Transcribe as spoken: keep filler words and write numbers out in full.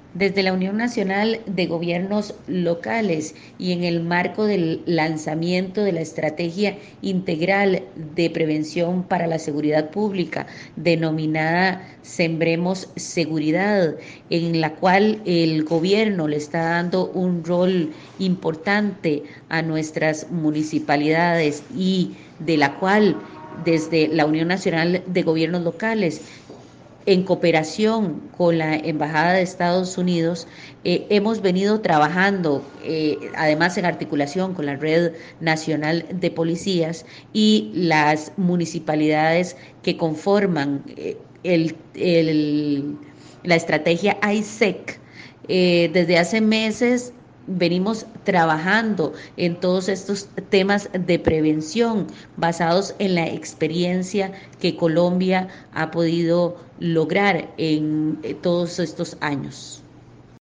Desde la Unión Nacional de Gobiernos Locales y en el marco del lanzamiento de la Estrategia Integral de Prevención para la Seguridad Pública, denominada Sembremos Seguridad, en la cual el gobierno le está dando un rol importante a nuestras municipalidades y de la cual desde la Unión Nacional de Gobiernos Locales, en cooperación con la Embajada de Estados Unidos, eh, hemos venido trabajando, eh, además en articulación con la Red Nacional de Policías y las municipalidades que conforman eh, el, el, la estrategia I S E C. Eh, desde hace meses venimos trabajando en todos estos temas de prevención basados en la experiencia que Colombia ha podido lograr en todos estos años.